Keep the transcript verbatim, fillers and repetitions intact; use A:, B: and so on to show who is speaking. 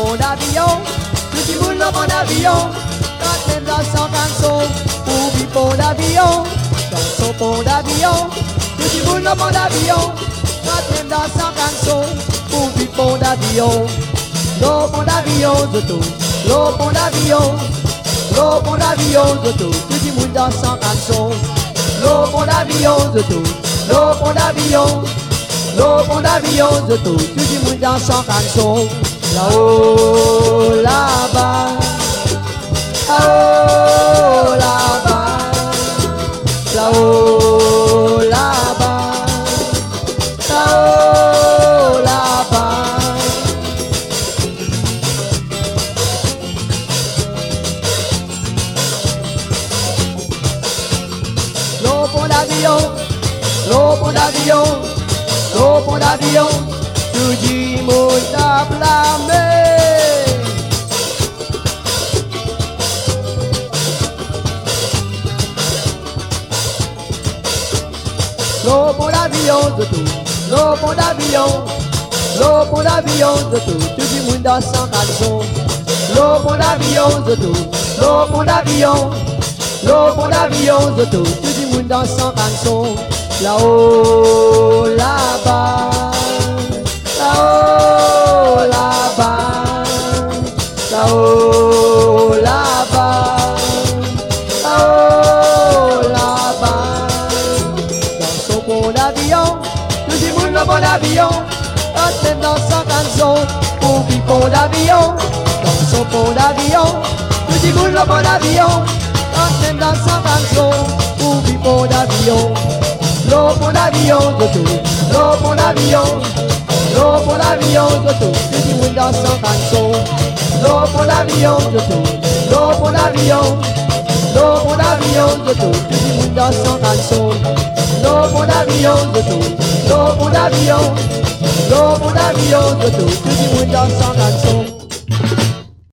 A: pont d'avion, tout le monde dans mon avion, quand même dans son canson, pour vivre pont d'avion, dans son pont d'avion, tout le monde dans mon avion, quand même dans son canson, pour vivre pont d'avion, l'eau pont d'avion de tout, l'eau pont d'avion, l'eau pont d'avion de tout, tout le monde dans son canson, l'eau pont d'avion de tout, l'eau pont d'avion. L'eau pont d'avion de tout, tout le monde dans son canson. Là-haut, là-bas, là-haut, là-bas, là-haut, là-bas, là-haut, là-bas. L'eau pont d'avion, l'eau pont d'avion. L'eau pont d'avion, tout le monde a blâmé. L'eau pont d'avion de tout, l'eau pont d'avion, l'eau pont d'avion de tout, tout le monde a son canson. L'eau pont d'avion de tout, l'eau pont d'avion, l'eau pont d'avion de tout, tout le monde a son canson. Là-haut, là-bas, là-haut, là-bas, là-haut, là-bas, là-haut, là-bas. Dans son pont d'avion, tout le monde dans mon avion, quand même dans son canson, pour vivre pont d'avion. Dans son pont d'avion, tout le monde dans mon avion, quand même dans son canson, pour vivre pont d'avion. L'eau pont d'avion de tout, l'eau pont d'avion, l'eau pont d'avion de tout, tout le monde dans son canson. L'eau pont d'avion de tout, l'eau pont d'avion, l'eau pont d'avion de tout, tout le monde dans son canson. L'eau pont d'avion de tout, l'eau pont d'avion, l'eau pont d'avion de tout, tout le monde dans son canson.